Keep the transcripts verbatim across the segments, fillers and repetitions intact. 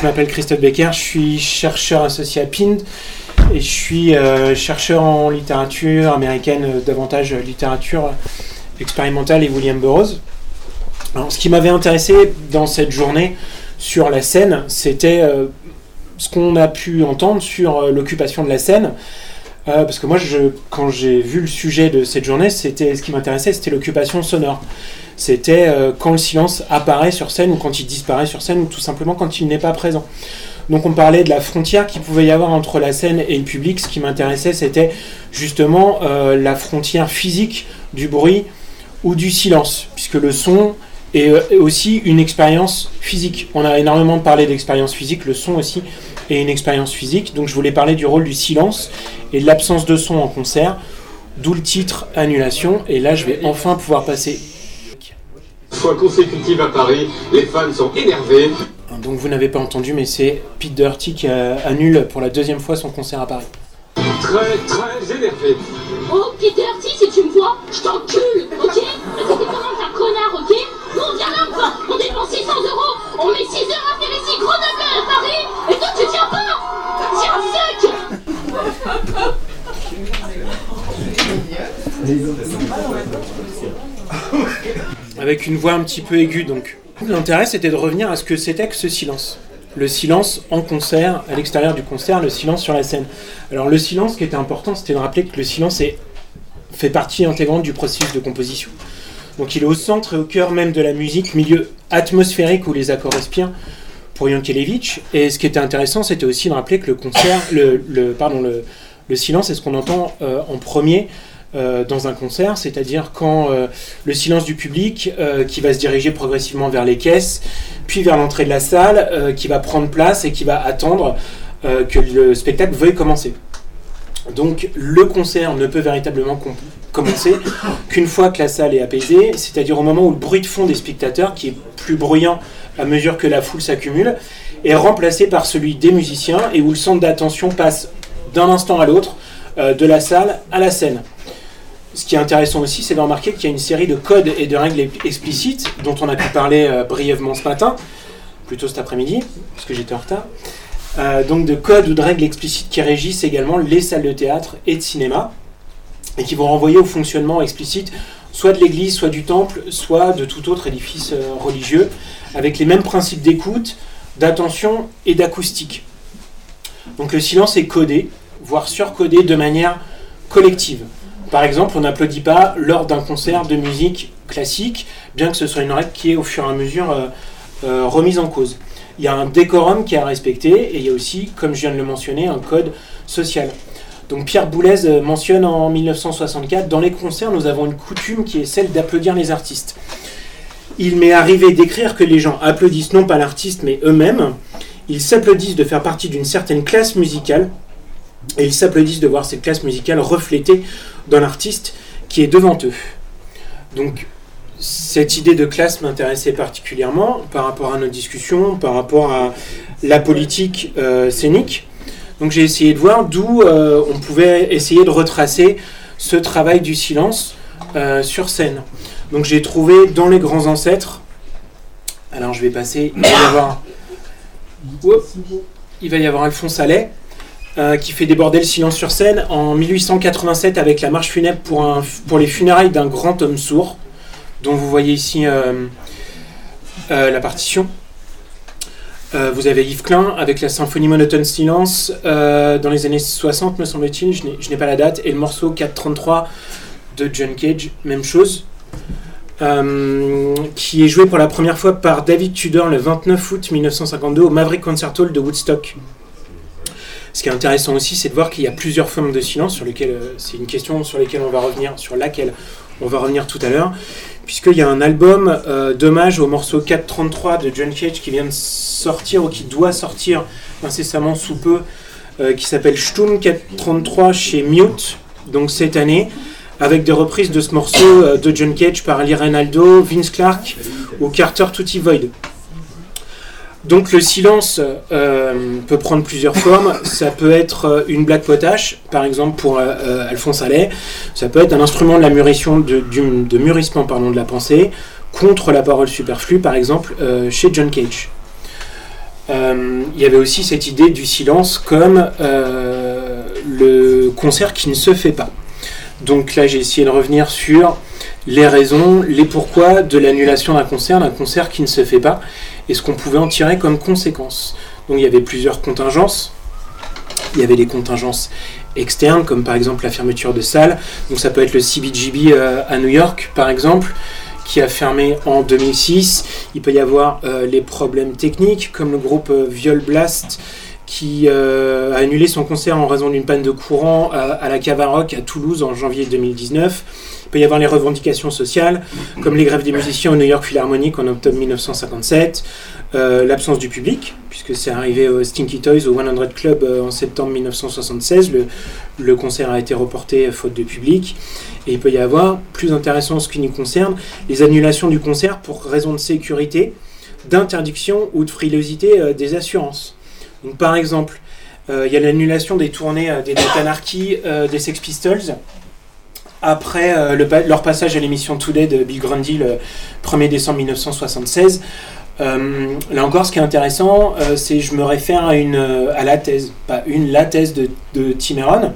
je m'appelle Christophe Becker, je suis chercheur associé à P I N D et je suis euh, chercheur en littérature américaine, euh, davantage littérature expérimentale et William Burroughs. Alors, ce qui m'avait intéressé dans cette journée sur la scène, c'était euh, ce qu'on a pu entendre sur euh, l'occupation de la scène. Euh, parce que moi, je, quand j'ai vu le sujet de cette journée, c'était, ce qui m'intéressait, c'était l'occupation sonore. C'était euh, quand le silence apparaît sur scène ou quand il disparaît sur scène ou tout simplement quand il n'est pas présent. Donc on parlait de la frontière qu'il pouvait y avoir entre la scène et le public. Ce qui m'intéressait, c'était justement euh, la frontière physique du bruit ou du silence, puisque le son est euh, aussi une expérience physique. On a énormément parlé d'expérience physique, le son aussi est une expérience physique. Donc je voulais parler du rôle du silence et de l'absence de son en concert, d'où le titre « Annulation ». Et là, je vais enfin pouvoir passer... Fois consécutive à Paris, les fans sont énervés. Donc vous n'avez pas entendu, mais c'est Pete Doherty qui euh, annule pour la deuxième fois son concert à Paris. Très, très énervé. Oh, Pete Doherty, si tu me vois, je t'encule, ok? Mais c'était comment un connard, ok? Nous on vient là, enfin, on dépense six cents euros, on met six heures à faire ici Grenoble à Paris, et toi tu tiens pas! Tiens, fuck! Avec une voix un petit peu aiguë, donc. L'intérêt, c'était de revenir à ce que c'était que ce silence. Le silence en concert, à l'extérieur du concert, le silence sur la scène. Alors le silence, ce qui était important, c'était de rappeler que le silence est, fait partie intégrante du processus de composition. Donc il est au centre et au cœur même de la musique, milieu atmosphérique où les accords respirent, pour Yankelevitch. Et ce qui était intéressant, c'était aussi de rappeler que le concert, le, le, pardon, le, le silence, c'est ce qu'on entend euh, en premier euh, dans un concert, c'est-à-dire quand euh, le silence du public euh, qui va se diriger progressivement vers les caisses, puis vers l'entrée de la salle, euh, qui va prendre place et qui va attendre euh, que le spectacle veuille commencer. Donc le concert ne peut véritablement com- commencer qu'une fois que la salle est apaisée, c'est-à-dire au moment où le bruit de fond des spectateurs, qui est plus bruyant à mesure que la foule s'accumule, est remplacé par celui des musiciens et où le centre d'attention passe d'un instant à l'autre, euh, de la salle à la scène. Ce qui est intéressant aussi, c'est de remarquer qu'il y a une série de codes et de règles explicites dont on a pu parler euh, brièvement ce matin, plutôt cet après-midi, parce que j'étais en retard. Euh, donc de codes ou de règles explicites qui régissent également les salles de théâtre et de cinéma, et qui vont renvoyer au fonctionnement explicite soit de l'église, soit du temple, soit de tout autre édifice euh, religieux, avec les mêmes principes d'écoute, d'attention et d'acoustique. Donc le silence est codé, voire surcodé de manière collective. Par exemple, on n'applaudit pas lors d'un concert de musique classique, bien que ce soit une règle qui est au fur et à mesure euh, euh, remise en cause. Il y a un décorum qui est à respecter, et il y a aussi, comme je viens de le mentionner, un code social. Donc Pierre Boulez mentionne en dix-neuf cent soixante-quatre, dans les concerts, nous avons une coutume qui est celle d'applaudir les artistes. Il m'est arrivé d'écrire que les gens applaudissent non pas l'artiste, mais eux-mêmes. Ils s'applaudissent de faire partie d'une certaine classe musicale, et ils s'applaudissent de voir cette classe musicale reflétée dans l'artiste qui est devant eux. Donc, cette idée de classe m'intéressait particulièrement par rapport à nos discussions, par rapport à la politique euh, scénique. Donc j'ai essayé de voir d'où euh, on pouvait essayer de retracer ce travail du silence euh, sur scène. Donc j'ai trouvé dans les grands ancêtres, alors je vais passer, il va y avoir, Oups, il va y avoir Alphonse Allais, euh, qui fait déborder le silence sur scène en dix-huit cent quatre-vingt-sept avec la marche funèbre pour, un, pour les funérailles d'un grand homme sourd, dont vous voyez ici euh, euh, la partition. Euh, vous avez Yves Klein avec la symphonie monotone silence euh, dans les années soixante, me semble-t-il, je n'ai, je n'ai pas la date, et le morceau quatre trente-trois de John Cage, même chose, euh, qui est joué pour la première fois par David Tudor le vingt-neuf août dix-neuf cent cinquante-deux au Maverick Concert Hall de Woodstock. Ce qui est intéressant aussi, c'est de voir qu'il y a plusieurs formes de silence, sur lesquelles, euh, c'est une question sur laquelle on va revenir, sur laquelle on va revenir tout à l'heure, puisqu'il y a un album euh, d'hommage au morceau quatre trente-trois de John Cage qui vient de sortir, ou qui doit sortir incessamment sous peu, euh, qui s'appelle Sturm quatre trente-trois chez Mute, donc cette année, avec des reprises de ce morceau euh, de John Cage par Lee Ranaldo, Vince Clarke ou Carter Tutti Void. Donc le silence euh, peut prendre plusieurs formes. Ça peut être une blague potache, par exemple pour euh, Alphonse Allais. Ça peut être un instrument de la mûrition, de, du, de mûrissement pardon, de la pensée contre la parole superflue, par exemple euh, chez John Cage. euh, il y avait aussi cette idée du silence comme euh, le concert qui ne se fait pas. Donc là, j'ai essayé de revenir sur les raisons, les pourquoi de l'annulation d'un concert, d'un concert qui ne se fait pas, et ce qu'on pouvait en tirer comme conséquence. Donc il y avait plusieurs contingences. Il y avait des contingences externes, comme par exemple la fermeture de salles. Donc ça peut être le C B G B euh, à New York, par exemple, qui a fermé en deux mille six. Il peut y avoir euh, les problèmes techniques, comme le groupe euh, Viol Blast, qui euh, a annulé son concert en raison d'une panne de courant à, à la Cavaroc à Toulouse en janvier deux mille dix-neuf. Il peut y avoir les revendications sociales, comme les grèves des musiciens au New York Philharmonic en octobre mille neuf cent cinquante-sept, euh, l'absence du public, puisque c'est arrivé au Stinky Toys, au cent Club euh, en septembre mille neuf cent soixante-seize, le, le concert a été reporté faute de public. Et il peut y avoir, plus intéressant en ce qui nous concerne, les annulations du concert pour raison de sécurité, d'interdiction ou de frilosité euh, des assurances. Donc, par exemple, euh, il y a l'annulation des tournées euh, des Death Anarchy, euh, des Sex Pistols, après euh, le, leur passage à l'émission Today de Bill Grundy le premier décembre mille neuf cent soixante-seize. Euh, là encore, ce qui est intéressant, euh, c'est je me réfère à, une, à la thèse, pas une, la thèse de, de Tim Heron,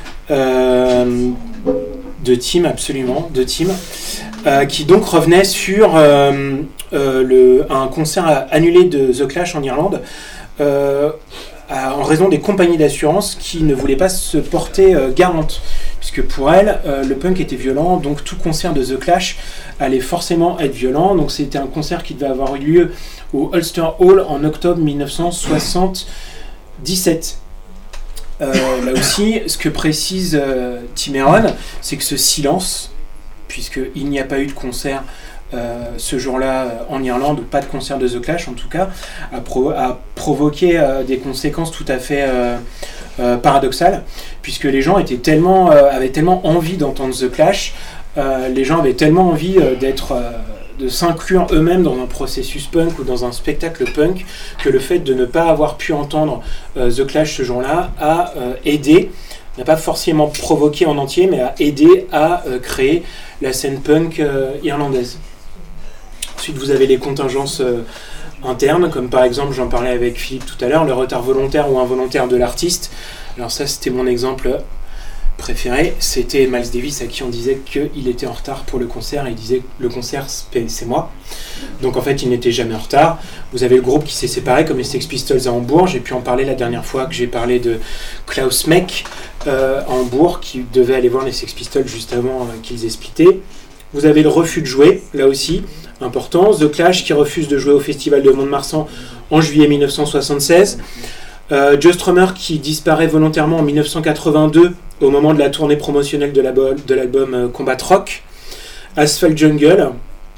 euh, de Tim, absolument, de Tim, euh, qui donc revenait sur euh, euh, le, un concert annulé de The Clash en Irlande, euh, à, en raison des compagnies d'assurance qui ne voulaient pas se porter euh, garantes. Puisque pour elle, euh, le punk était violent, donc tout concert de The Clash allait forcément être violent. Donc c'était un concert qui devait avoir eu lieu au Ulster Hall en octobre mille neuf cent soixante-dix-sept. Euh, là aussi, ce que précise euh, Tim Heron, c'est que ce silence, puisqu'il n'y a pas eu de concert euh, ce jour-là euh, en Irlande, ou pas de concert de The Clash en tout cas, a, pro- a provoqué euh, des conséquences tout à fait... Euh, Euh, paradoxal, puisque les gens étaient tellement, euh, avaient tellement envie d'entendre The Clash, euh, les gens avaient tellement envie euh, d'être, euh, de s'inclure eux-mêmes dans un processus punk ou dans un spectacle punk, que le fait de ne pas avoir pu entendre euh, The Clash ce jour-là a euh, aidé, n'a pas forcément provoqué en entier, mais a aidé à euh, créer la scène punk euh, irlandaise. Ensuite, vous avez les contingences euh, internes, comme par exemple, j'en parlais avec Philippe tout à l'heure, le retard volontaire ou involontaire de l'artiste. Alors ça, c'était mon exemple préféré. C'était Miles Davis à qui on disait qu'il était en retard pour le concert. Il disait que le concert, c'est moi. Donc en fait, il n'était jamais en retard. Vous avez le groupe qui s'est séparé, comme les Sex Pistols à Hambourg. J'ai pu en parler la dernière fois que j'ai parlé de Klaus Meck euh, à Hambourg, qui devait aller voir les Sex Pistols juste avant euh, qu'ils aient splitté. Vous avez le refus de jouer, là aussi, important. The Clash qui refuse de jouer au festival de Mont-de-Marsan en juillet mille neuf cent soixante-seize. Euh, Joe Strummer qui disparaît volontairement en mille neuf cent quatre-vingt-deux au moment de la tournée promotionnelle de, la bo- de l'album euh, Combat Rock. Asphalt Jungle,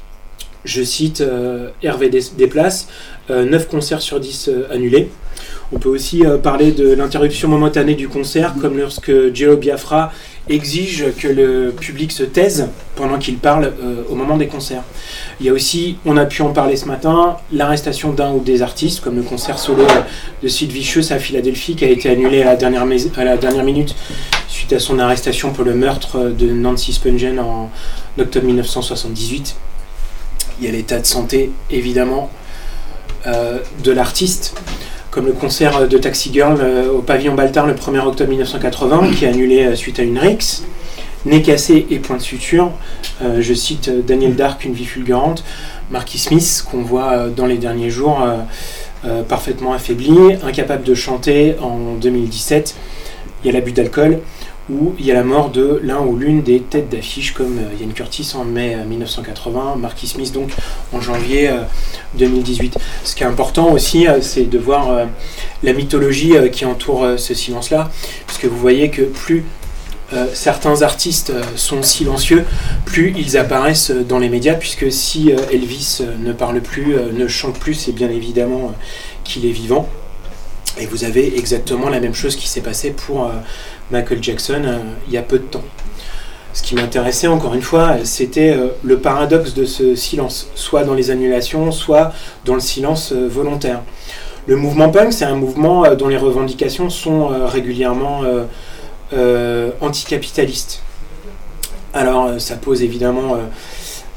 je cite euh, Hervé Desplaces, euh, neuf concerts sur dix euh, annulés. On peut aussi euh, parler de l'interruption momentanée du concert, comme lorsque Jello Biafra exige que le public se taise pendant qu'il parle euh, au moment des concerts. Il y a aussi, on a pu en parler ce matin, l'arrestation d'un ou des artistes, comme le concert solo de Sid Vicious à Philadelphie, qui a été annulé à la dernière, mes- à la dernière minute suite à son arrestation pour le meurtre de Nancy Spungen en octobre mille neuf cent soixante-dix-huit. Il y a l'état de santé, évidemment, euh, de l'artiste, comme le concert de Taxi Girl euh, au pavillon Baltard le premier octobre mille neuf cent quatre-vingts, qui est annulé euh, suite à une rixe. Nez cassé et point de suture. Euh, je cite euh, Daniel Dark, Une vie fulgurante. Marky Smith, qu'on voit euh, dans les derniers jours, euh, euh, parfaitement affaibli, incapable de chanter en deux mille dix-sept. Il y a l'abus d'alcool, où il y a la mort de l'un ou l'une des têtes d'affiche, comme euh, Ian Curtis en mai euh, mille neuf cent quatre-vingts, Marky Smith donc en janvier euh, deux mille dix-huit. Ce qui est important aussi, euh, c'est de voir euh, la mythologie euh, qui entoure euh, ce silence-là, puisque vous voyez que plus euh, certains artistes euh, sont silencieux, plus ils apparaissent euh, dans les médias, puisque si euh, Elvis euh, ne parle plus, euh, ne chante plus, c'est bien évidemment euh, qu'il est vivant. Et vous avez exactement la même chose qui s'est passée pour euh, Michael Jackson euh, il y a peu de temps. Ce qui m'intéressait encore une fois, c'était euh, le paradoxe de ce silence, soit dans les annulations, soit dans le silence euh, volontaire. Le mouvement punk, c'est un mouvement euh, dont les revendications sont euh, régulièrement euh, euh, anticapitalistes. Alors, euh, ça pose évidemment euh,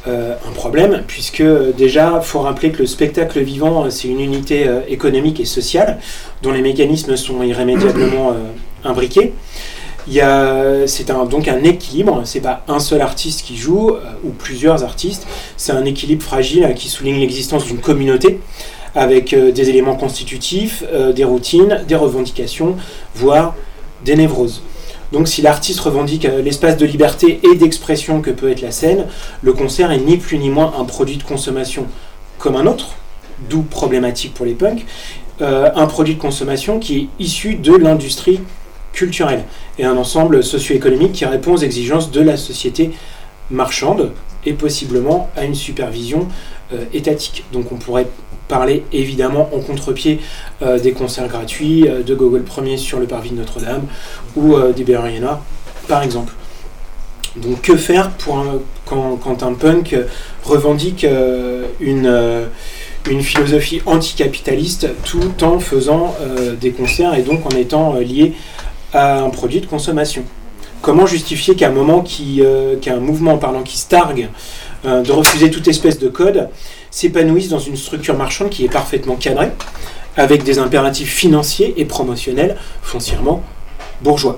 euh, un problème, puisque euh, déjà, il faut rappeler que le spectacle vivant, c'est une unité euh, économique et sociale, dont les mécanismes sont irrémédiablement euh, imbriqués. Il y a, c'est un, donc un équilibre, c'est pas un seul artiste qui joue, euh, ou plusieurs artistes, c'est un équilibre fragile euh, qui souligne l'existence d'une communauté, avec euh, des éléments constitutifs, euh, des routines, des revendications, voire des névroses. Donc si l'artiste revendique euh, l'espace de liberté et d'expression que peut être la scène, le concert est ni plus ni moins un produit de consommation comme un autre, d'où problématique pour les punks, euh, un produit de consommation qui est issu de l'industrie culturelle et un ensemble socio-économique qui répond aux exigences de la société marchande et possiblement à une supervision euh, étatique. Donc on pourrait parler évidemment en contre-pied euh, des concerts gratuits euh, de Gogol Premier sur le parvis de Notre-Dame ou euh, des Berruriers Noirs par exemple. Donc que faire pour un, quand, quand un punk revendique euh, une, euh, une philosophie anticapitaliste tout en faisant euh, des concerts et donc en étant euh, lié à un produit de consommation. Comment justifier qu'à un moment qui, euh, qu'un mouvement parlant qui se targue euh, de refuser toute espèce de code s'épanouisse dans une structure marchande qui est parfaitement cadrée, avec des impératifs financiers et promotionnels foncièrement bourgeois.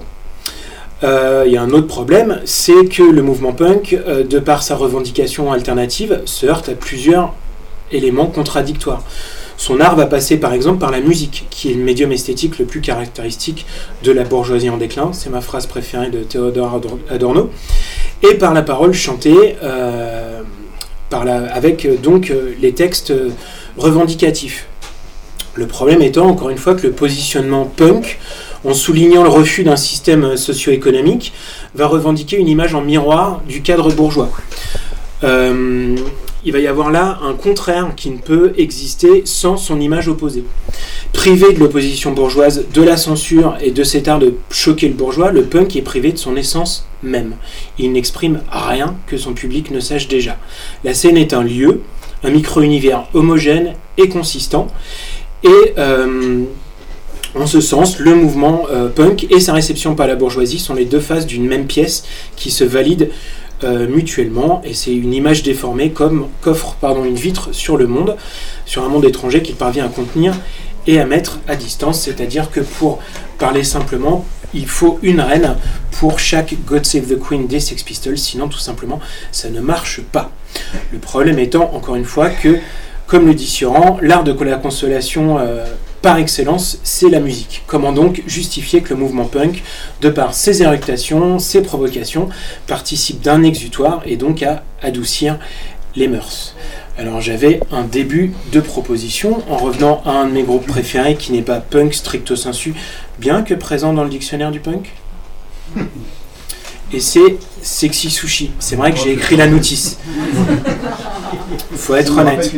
Euh, il y a un autre problème, c'est que le mouvement punk, euh, de par sa revendication alternative, se heurte à plusieurs éléments contradictoires. Son art va passer par exemple par la musique, qui est le médium esthétique le plus caractéristique de la bourgeoisie en déclin, c'est ma phrase préférée de Théodore Adorno, et par la parole chantée, euh, par la, avec donc les textes revendicatifs. Le problème étant, encore une fois, que le positionnement punk, en soulignant le refus d'un système socio-économique, va revendiquer une image en miroir du cadre bourgeois. Euh, il va y avoir là un contraire qui ne peut exister sans son image opposée. Privé de l'opposition bourgeoise, de la censure et de cet art de choquer le bourgeois, le punk est privé de son essence même. Il n'exprime rien que son public ne sache déjà. La scène est un lieu, un micro-univers homogène et consistant, et euh, en ce sens, le mouvement euh, punk et sa réception par la bourgeoisie sont les deux faces d'une même pièce qui se valident Euh, mutuellement, et c'est une image déformée comme qu'offre pardon, une vitre sur le monde, sur un monde étranger qu'il parvient à contenir et à mettre à distance, c'est-à-dire que pour parler simplement, il faut une reine pour chaque God Save the Queen des Sex Pistols, sinon tout simplement ça ne marche pas. Le problème étant, encore une fois, que, comme le dit Sioran, l'art de la consolation euh, par excellence, c'est la musique. Comment donc justifier que le mouvement punk, de par ses éructations, ses provocations, participe d'un exutoire et donc à adoucir les mœurs? Alors j'avais un début de proposition en revenant à un de mes groupes préférés qui n'est pas punk stricto sensu, bien que présent dans le dictionnaire du punk. Et c'est Sexy Sushi. C'est vrai que j'ai écrit la notice. Faut être honnête.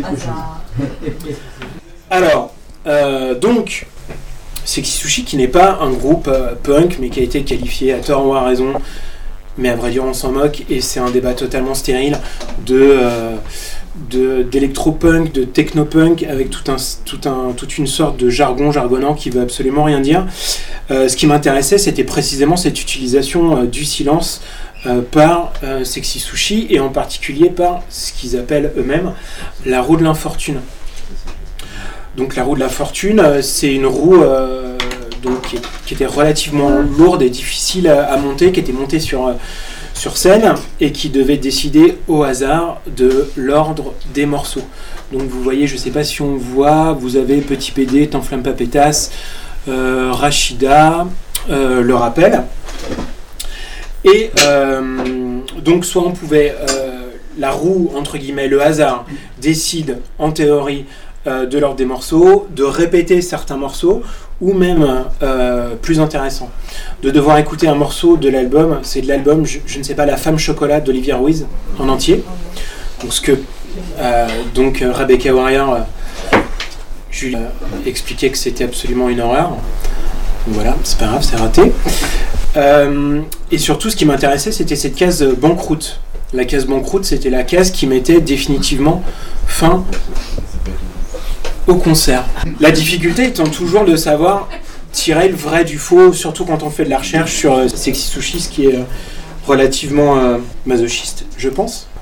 Alors, Euh, donc, Sexy Sushi qui n'est pas un groupe euh, punk mais qui a été qualifié à tort ou à raison, mais à vrai dire on s'en moque et c'est un débat totalement stérile de, euh, de, d'électro-punk, de techno-punk avec tout un, tout un, toute une sorte de jargon jargonnant qui veut absolument rien dire. Euh, ce qui m'intéressait c'était précisément cette utilisation euh, du silence euh, par euh, Sexy Sushi et en particulier par ce qu'ils appellent eux-mêmes la roue de l'infortune. Donc la roue de la fortune, c'est une roue euh, donc, qui, qui était relativement lourde et difficile à, à monter, qui était montée sur, sur scène et qui devait décider au hasard de l'ordre des morceaux. Donc vous voyez, je ne sais pas si on voit, vous avez Petit P D, T'enflamme pas pétasse, euh, Rachida, euh, le rappel. Et euh, donc soit on pouvait, euh, la roue, entre guillemets, le hasard, décide en théorie Euh, de l'ordre des morceaux, de répéter certains morceaux, ou même, euh, plus intéressant, de devoir écouter un morceau de l'album, c'est de l'album, je, je ne sais pas, La Femme Chocolat d'Olivia Ruiz, en entier. Donc, ce que euh, donc, Rebecca Warrior, euh, je lui ai expliqué que c'était absolument une horreur. Donc, voilà, c'est pas grave, c'est raté. Euh, et surtout, ce qui m'intéressait, c'était cette case banqueroute. La case banqueroute, c'était la case qui mettait définitivement fin au concert. La difficulté étant toujours de savoir tirer le vrai du faux, surtout quand on fait de la recherche sur euh, Sexy Sushi, ce qui est euh, relativement euh, masochiste, je pense.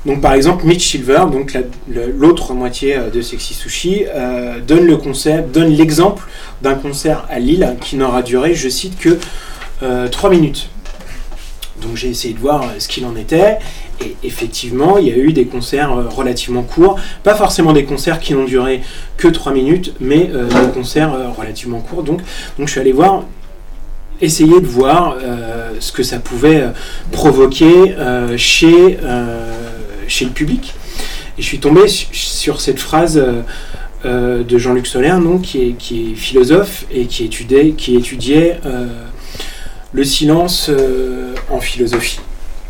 Donc par exemple, Mitch Silver, donc la, le, l'autre moitié de Sexy Sushi, euh, donne le concept, donne l'exemple d'un concert à Lille qui n'aura duré, je cite, que euh, trois minutes. Donc j'ai essayé de voir ce qu'il en était, et effectivement, il y a eu des concerts relativement courts, pas forcément des concerts qui n'ont duré que trois minutes, mais euh, des concerts euh, relativement courts. Donc, donc je suis allé voir, essayer de voir euh, ce que ça pouvait provoquer euh, chez, euh, chez le public. Et je suis tombé su- sur cette phrase euh, euh, de Jean-Luc Solern, donc, qui, est, qui est philosophe et qui étudiait, qui étudiait euh, le silence euh, en philosophie,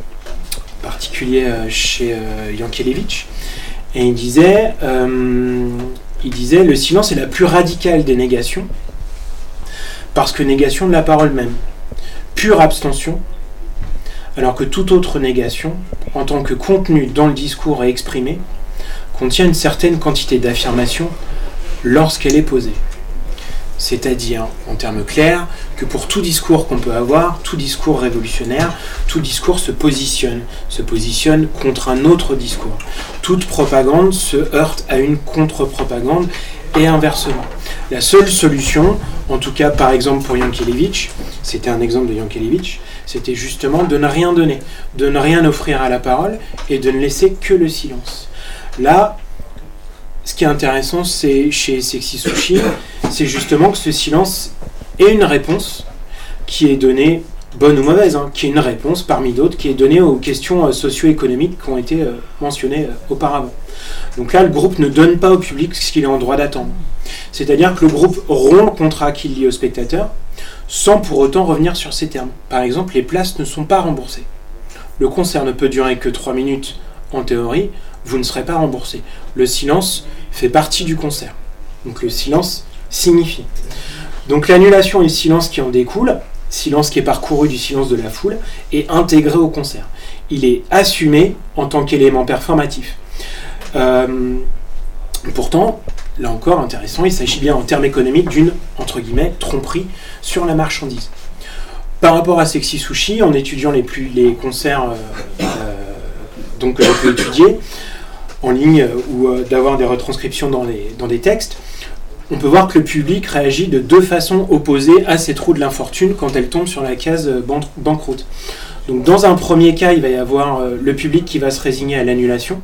en particulier euh, chez euh, Yankelevitch. Et il disait, euh, il disait, le silence est la plus radicale des négations, parce que négation de la parole même, pure abstention, alors que toute autre négation, en tant que contenu dans le discours à exprimer, contient une certaine quantité d'affirmation lorsqu'elle est posée. C'est-à-dire, en termes clairs, que pour tout discours qu'on peut avoir, tout discours révolutionnaire, tout discours se positionne, se positionne contre un autre discours. Toute propagande se heurte à une contre-propagande et inversement. La seule solution, en tout cas par exemple pour Yankelevitch, c'était un exemple de Yankelevitch, c'était justement de ne rien donner, de ne rien offrir à la parole et de ne laisser que le silence. Là, ce qui est intéressant, c'est chez Sexy Sushi, c'est justement que ce silence est une réponse qui est donnée, bonne ou mauvaise, hein, qui est une réponse parmi d'autres, qui est donnée aux questions socio-économiques qui ont été euh, mentionnées euh, auparavant. Donc là, le groupe ne donne pas au public ce qu'il est en droit d'attendre. C'est-à-dire que le groupe rompt le contrat qu'il lie au spectateur, sans pour autant revenir sur ses termes. Par exemple, les places ne sont pas remboursées. Le concert ne peut durer que trois minutes en théorie, vous ne serez pas remboursé. Le silence fait partie du concert. Donc le silence signifie. Donc l'annulation et le silence qui en découle, silence qui est parcouru du silence de la foule, est intégré au concert. Il est assumé en tant qu'élément performatif. Euh, pourtant, là encore intéressant, il s'agit bien en termes économiques d'une, entre guillemets, tromperie sur la marchandise. Par rapport à Sexy Sushi, en étudiant les, plus, les concerts euh, euh, donc, que j'ai pu étudier en ligne euh, ou euh, d'avoir des retranscriptions dans, les, dans des textes, on peut voir que le public réagit de deux façons opposées à ces trous de l'infortune quand elles tombent sur la case euh, ban- banqueroute. Donc dans un premier cas, il va y avoir euh, le public qui va se résigner à l'annulation,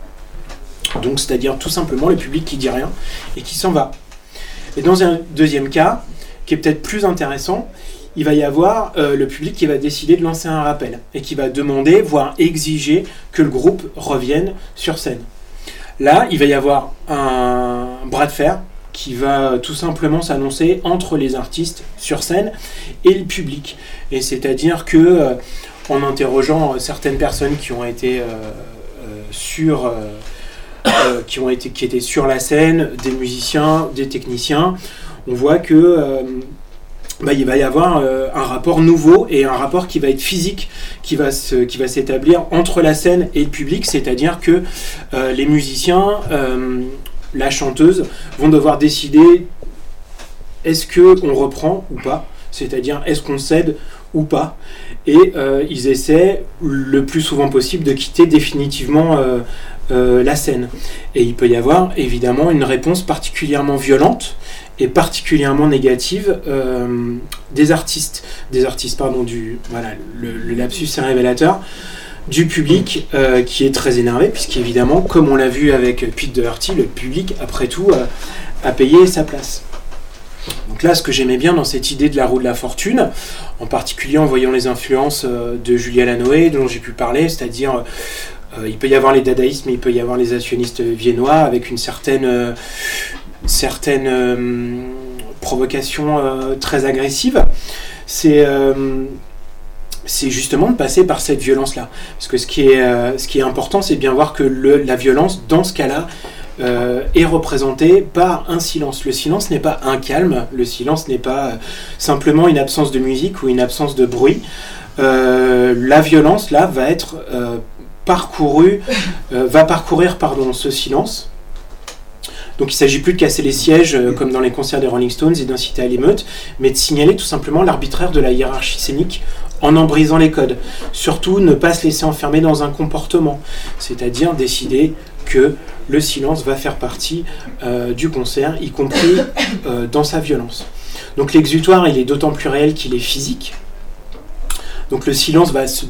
donc c'est-à-dire tout simplement le public qui dit rien et qui s'en va. Et dans un deuxième cas, qui est peut-être plus intéressant, il va y avoir euh, le public qui va décider de lancer un rappel et qui va demander, voire exiger que le groupe revienne sur scène. Là, il va y avoir un bras de fer qui va tout simplement s'annoncer entre les artistes sur scène et le public. Et c'est-à-dire que, euh, en interrogeant certaines personnes qui ont été euh, euh, sur... Euh, Euh, qui, ont été, qui étaient sur la scène, des musiciens, des techniciens, on voit que euh, bah, il va y avoir euh, un rapport nouveau et un rapport qui va être physique, qui va, se, qui va s'établir entre la scène et le public, c'est-à-dire que euh, les musiciens, euh, la chanteuse, vont devoir décider est-ce qu'on reprend ou pas, c'est-à-dire est-ce qu'on cède ou pas, et euh, ils essaient le plus souvent possible de quitter définitivement euh, euh, la scène. Et il peut y avoir évidemment une réponse particulièrement violente et particulièrement négative euh, des artistes, des artistes pardon, du, voilà, le, le lapsus est révélateur, du public euh, qui est très énervé, puisqu'évidemment, comme on l'a vu avec Pete Doherty, le public, après tout, euh, a payé sa place. Donc là, ce que j'aimais bien dans cette idée de la roue de la fortune, en particulier en voyant les influences de Julia Lanoé, dont j'ai pu parler, c'est-à-dire euh, il peut y avoir les dadaïstes, mais il peut y avoir les actionnistes viennois avec une certaine, euh, certaine euh, provocation euh, très agressive. C'est, euh, c'est justement de passer par cette violence-là. Parce que ce qui est, euh, ce qui est important, c'est de bien voir que le, la violence, dans ce cas-là, Euh, est représenté par un silence. Le silence n'est pas un calme, le silence n'est pas euh, simplement une absence de musique ou une absence de bruit. Euh, la violence, là, va être euh, parcourue, euh, va parcourir pardon, ce silence Donc il ne s'agit plus de casser les sièges euh, comme dans les concerts des Rolling Stones et d'inciter à l'émeute, mais de signaler tout simplement l'arbitraire de la hiérarchie scénique en en brisant les codes. Surtout, ne pas se laisser enfermer dans un comportement, c'est-à-dire décider que le silence va faire partie euh, du concert, y compris euh, dans sa violence. Donc l'exutoire, il est d'autant plus réel qu'il est physique. Donc le silence va se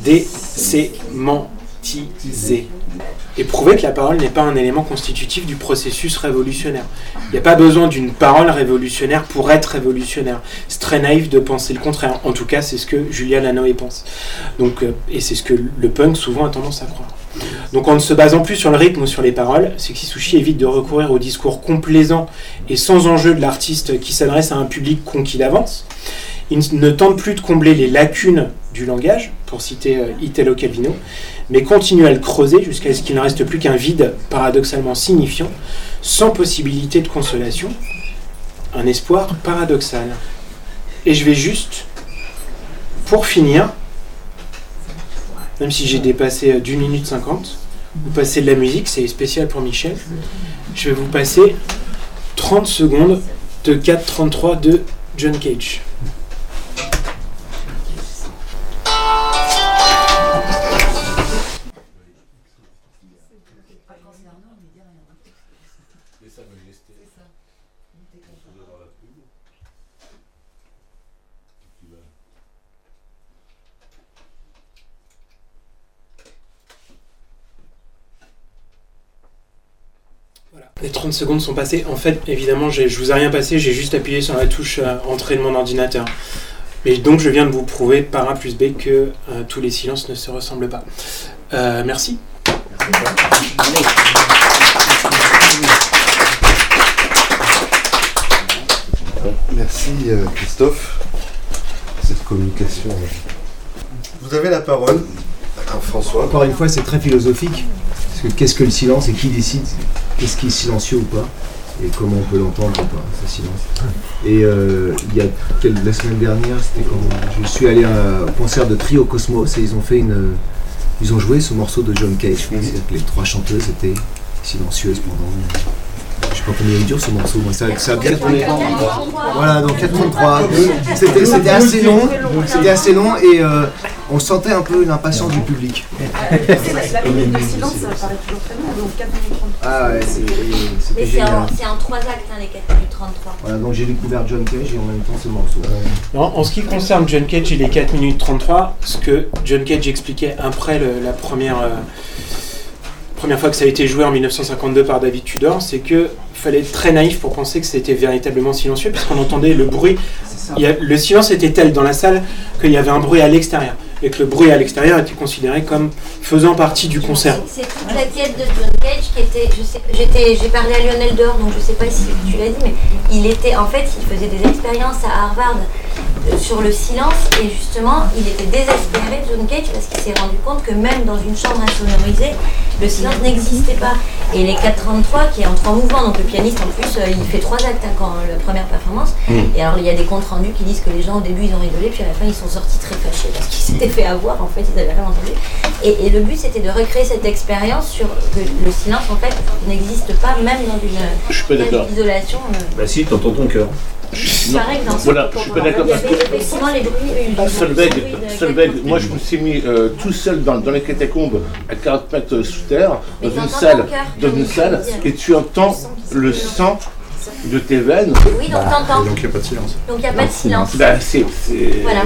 désémantiser et prouver que la parole n'est pas un élément constitutif du processus révolutionnaire. Il n'y a pas besoin d'une parole révolutionnaire pour être révolutionnaire. C'est très naïf de penser le contraire. En tout cas, c'est ce que Julia Lanoé pense. Donc, euh, et c'est ce que le punk souvent a tendance à croire. Donc en ne se basant plus sur le rythme ou sur les paroles, Sexy Sushi évite de recourir au discours complaisant et sans enjeu de l'artiste qui s'adresse à un public conquis d'avance. Il ne tente plus de combler les lacunes du langage, pour citer euh, Italo Calvino, mais continue à le creuser jusqu'à ce qu'il ne reste plus qu'un vide paradoxalement signifiant, sans possibilité de consolation, un espoir paradoxal. Et je vais juste, pour finir, même si j'ai dépassé d'une minute cinquante, vous passez de la musique, c'est spécial pour Michel, je vais vous passer trente secondes de quatre trente-trois de John Cage. Les trente secondes sont passées. En fait, évidemment, j'ai, je vous ai rien passé, j'ai juste appuyé sur la touche euh, entrée de mon ordinateur. Mais donc, je viens de vous prouver par A plus B que euh, tous les silences ne se ressemblent pas. Euh, merci. Merci euh, Christophe pour cette communication. Vous avez la parole, François. Encore une fois, c'est très philosophique. Parce que qu'est-ce que le silence et qui décide qu'est-ce qui est silencieux ou pas et comment on peut l'entendre ou pas, ce silence. Et euh, il y a quelle, la semaine dernière, c'était quand je suis allé à un concert de Trio Cosmos et ils ont fait une, ils ont joué ce morceau de John Cage. Mm-hmm. Les trois chanteuses étaient silencieuses pendant. Je sais pas combien il dure ce morceau, moi ça, ça a bien tourné. Voilà, donc quatre trente-trois. C'était, c'était assez long, c'était assez long et euh, on sentait un peu l'impatience du public. La minute de silence, ça paraît toujours très long, donc quatre minutes trente-trois. Ah ouais, c'est, c'était mais génial. C'est en, c'est en trois actes, hein, les quatre minutes trente-trois. Voilà, donc j'ai découvert John Cage et en même temps ce morceau. Non, en ce qui concerne John Cage et les quatre minutes trente-trois, ce que John Cage expliquait après le, la première... Euh, première fois que ça a été joué en dix-neuf cent cinquante-deux par David Tudor, c'est qu'il fallait être très naïf pour penser que c'était véritablement silencieux, puisqu'on entendait le bruit. Il y a, le silence était tel dans la salle qu'il y avait un bruit à l'extérieur, et que le bruit à l'extérieur était considéré comme faisant partie du concert. C'est, c'est toute la quête de John Cage qui était... Je sais, j'étais, j'ai parlé à Lionel dehors, donc je ne sais pas si tu l'as dit, mais il était... En fait, il faisait des expériences à Harvard euh, sur le silence, et justement, il était désespéré, John Cage, parce qu'il s'est rendu compte que même dans une chambre insonorisée, le silence n'existait pas. Et les quatre trente-trois, qui est en trois mouvements, donc le pianiste en plus, euh, il fait trois actes hein, quand la première performance. Mm. Et alors il y a des comptes rendus qui disent que les gens au début ils ont rigolé, puis à la fin ils sont sortis très fâchés parce qu'ils s'étaient fait avoir, en fait ils n'avaient rien entendu. Et, et le but c'était de recréer cette expérience sur que le silence en fait n'existe pas, même dans une je suis pas d'accord. isolation. Euh... Bah si, t'entends ton cœur. Par exemple, voilà, je suis pas d'accord parce que effectivement les bruits. Solveig, Solveig, moi je me suis mis euh, tout seul dans, dans les catacombes à quarante mètres sous terre, dans une salle, dans une salle, et tu entends le sang de tes veines. Oui, donc t'entends. Donc il n'y a pas de silence. Donc il n'y a pas de silence. Bah c'est, c'est... Voilà.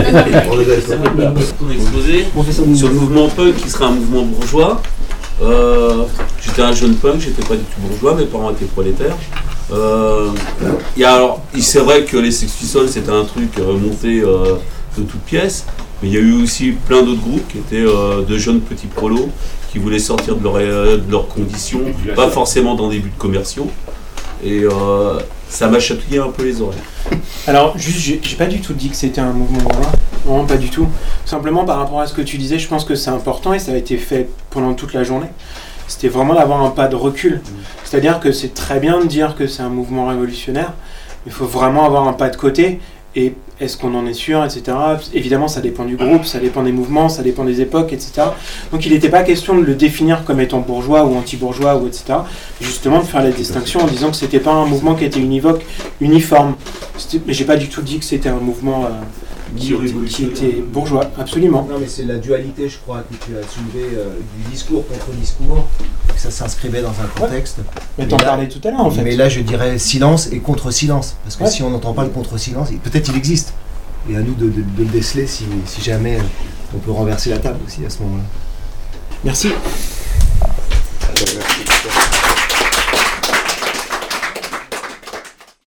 Ton exposé sur le mouvement punk qui serait un mouvement bourgeois. Euh, j'étais un jeune punk, j'étais pas du tout bourgeois, mes parents étaient prolétaires. Euh, y a, alors, c'est vrai que les Sex Pistols c'était un truc euh, monté euh, de toutes pièces, mais il y a eu aussi plein d'autres groupes qui étaient euh, de jeunes petits prolos qui voulaient sortir de, leur, euh, de leurs conditions, pas forcément dans des buts commerciaux, et euh, ça m'a chatouillé un peu les oreilles. Alors, juste, j'ai, j'ai pas du tout dit que c'était un mouvement bourgeois, non, pas du tout. Simplement par rapport à ce que tu disais, je pense que c'est important et ça a été fait pendant toute la journée. C'était vraiment d'avoir un pas de recul. C'est-à-dire que c'est très bien de dire que c'est un mouvement révolutionnaire, mais il faut vraiment avoir un pas de côté Et est-ce qu'on en est sûr, et cetera. Évidemment, ça dépend du groupe, ça dépend des mouvements, ça dépend des époques, et cetera. Donc il n'était pas question de le définir comme étant bourgeois ou anti-bourgeois, ou et cetera. Justement, de faire la distinction en disant que c'était pas un mouvement qui était univoque, uniforme. C'était, mais j'ai pas du tout dit que c'était un mouvement euh, qui, était, qui était bourgeois, absolument. Non, mais c'est la dualité, je crois, que tu as soulevé euh, du discours contre discours, que ça s'inscrivait dans un contexte. Ouais. Mais t'en parlais tout à l'heure, en fait. Mais là, je dirais silence et contre-silence, parce que ouais. si on n'entend pas le contre-silence, peut-être il existe. Et à nous de, de, de le déceler si, si jamais on peut renverser la table aussi à ce moment-là. Merci. Alors, merci.